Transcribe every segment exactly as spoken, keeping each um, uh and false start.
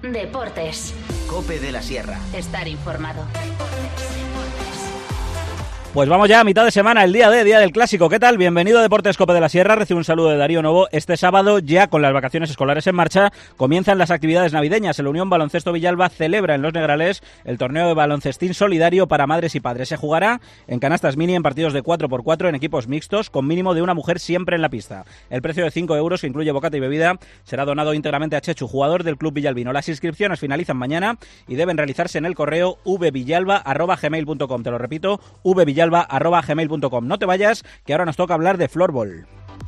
Deportes. COPE de la Sierra. Estar informado. Pues vamos ya a mitad de semana, el día de día del clásico. ¿Qué tal? Bienvenido a Deportes COPE de la Sierra. Recibe un saludo de Darío Novo. Este sábado, ya con las vacaciones escolares en marcha, comienzan las actividades navideñas. El Unión Baloncesto Villalba celebra en Los Negrales el torneo de baloncestín solidario para madres y padres. Se jugará en canastas mini, en partidos de cuatro por cuatro, en equipos mixtos, con mínimo de una mujer siempre en la pista. El precio de cinco euros, que incluye bocata y bebida, será donado íntegramente a Chechu, jugador del club villalbino. Las inscripciones finalizan mañana y deben realizarse en el correo v villalba arroba gmail punto com. Te lo repito, v villalba arroba gmail punto com. No te vayas, que ahora nos toca hablar de floorball.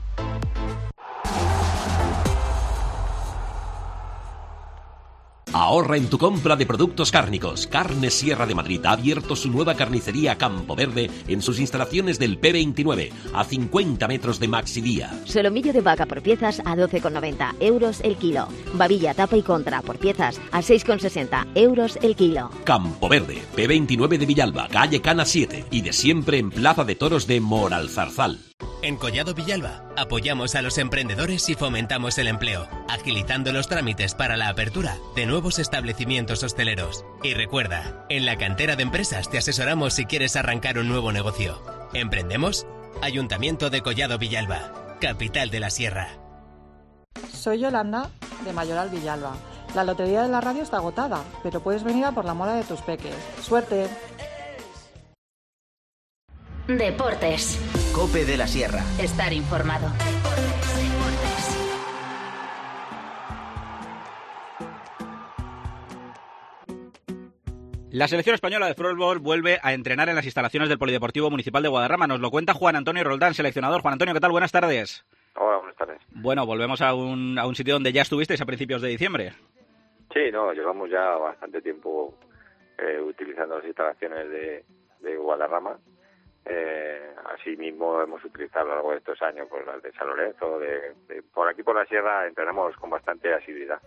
Ahorra en tu compra de productos cárnicos. Carnes Sierra de Madrid ha abierto su nueva carnicería Campo Verde en sus instalaciones del P veintinueve, a cincuenta metros de Maxidía. Solomillo de vaca por piezas a doce con noventa euros el kilo. Babilla, tapa y contra por piezas a seis con sesenta euros el kilo. Campo Verde, P veintinueve de Villalba, calle Cana siete, y de siempre en Plaza de Toros de Moralzarzal. En Collado Villalba apoyamos a los emprendedores y fomentamos el empleo, agilizando los trámites para la apertura de nuevos establecimientos hosteleros. Y recuerda, en la cantera de empresas te asesoramos si quieres arrancar un nuevo negocio. ¿Emprendemos? Ayuntamiento de Collado Villalba, capital de la Sierra. Soy Yolanda, de Mayoral Villalba. La lotería de la radio está agotada, pero puedes venir a por la mola de tus peques. ¡Suerte! Deportes. COPE de la Sierra. Estar informado. La selección española de fútbol vuelve a entrenar en las instalaciones del Polideportivo Municipal de Guadarrama. Nos lo cuenta Juan Antonio Roldán, seleccionador. Juan Antonio, ¿qué tal? Buenas tardes. Hola, buenas tardes. Bueno, volvemos a un, a un sitio donde ya estuvisteis a principios de diciembre. Sí, no, llevamos ya bastante tiempo eh, utilizando las instalaciones de, de Guadarrama. Eh, así mismo hemos utilizado a lo largo de estos años pues, las de San Lorenzo, de, de, por aquí por la sierra entrenamos con bastante asiduidad.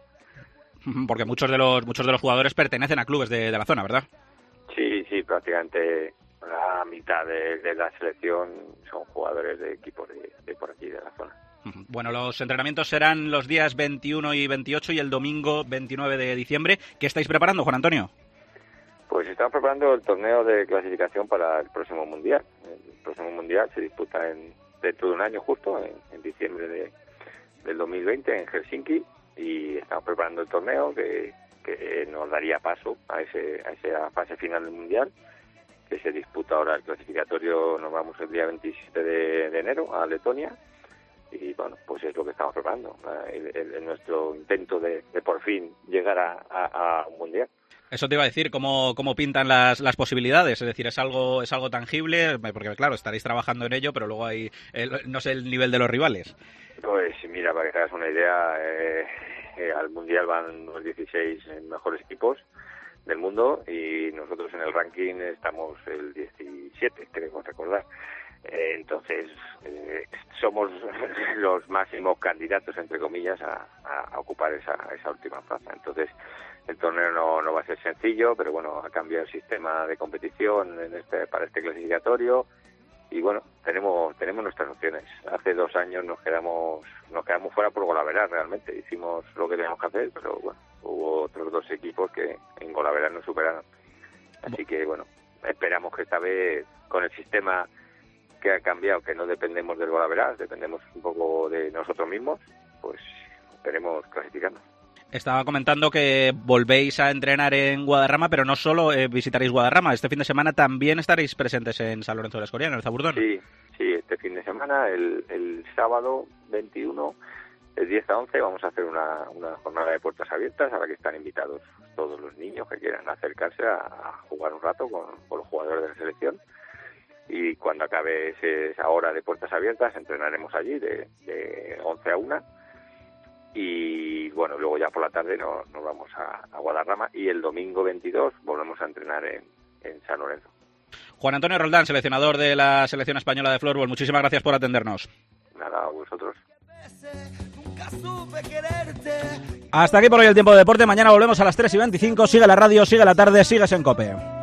Porque muchos de los muchos de los jugadores pertenecen a clubes de, de la zona, ¿verdad? Sí, sí, prácticamente la mitad de, de la selección son jugadores de equipos de, de por aquí, de la zona. Bueno, los entrenamientos serán los días veintiuno y veintiocho y el domingo veintinueve de diciembre. ¿Qué estáis preparando, Juan Antonio? Pues estamos preparando el torneo de clasificación para el próximo Mundial. El próximo Mundial se disputa en, dentro de un año justo, en, en diciembre de, del dos mil veinte en Helsinki, y estamos preparando el torneo que, que nos daría paso a, ese, a esa fase final del Mundial, que se disputa ahora el clasificatorio. Nos vamos el día veintisiete de, de enero a Letonia, y bueno, pues es lo que estamos preparando, el, el, el nuestro intento de, de por fin llegar a, a, a un Mundial. Eso te iba a decir, ¿cómo, cómo pintan las, las posibilidades? Es decir, ¿es algo es algo tangible? Porque, claro, estaréis trabajando en ello, pero luego hay, el, no sé, el nivel de los rivales. Pues mira, para que te hagas una idea, eh, eh, al Mundial van los dieciséis mejores equipos del mundo y nosotros en el ranking estamos el diecisiete, queremos recordar. Eh, entonces, eh, somos los máximos candidatos, entre comillas, a, a ocupar esa, esa última plaza. Entonces, el torneo no, no va a ser sencillo, pero bueno, ha cambiado el sistema de competición en este, para este clasificatorio y bueno, tenemos tenemos nuestras opciones. Hace dos años nos quedamos nos quedamos fuera por Golaveras, realmente. Hicimos lo que teníamos que hacer, pero bueno, hubo otros dos equipos que en Golaveras nos superaron. Así que bueno, esperamos que esta vez, con el sistema que ha cambiado, que no dependemos del Golaveras, dependemos un poco de nosotros mismos, pues esperemos clasificarnos. Estaba comentando que volvéis a entrenar en Guadarrama, pero no solo eh, visitaréis Guadarrama. Este fin de semana también estaréis presentes en San Lorenzo de la Escorial, en el Zaburdón. Sí, sí, este fin de semana, el, el sábado veintiuno, de diez a once, vamos a hacer una, una jornada de puertas abiertas a la que están invitados todos los niños que quieran acercarse a, a jugar un rato con, con los jugadores de la selección. Y cuando acabe ese, esa hora de puertas abiertas, entrenaremos allí de, de once a una. Y bueno, luego ya por la tarde nos, nos vamos a, a Guadarrama y el domingo veintidós volvemos a entrenar en, en San Lorenzo. Juan Antonio Roldán, seleccionador de la selección española de floorball, muchísimas gracias por atendernos. Nada, a vosotros. Hasta aquí por hoy el tiempo de deporte. Mañana volvemos a las tres y veinticinco. Sigue la radio, sigue la tarde, sigues en COPE.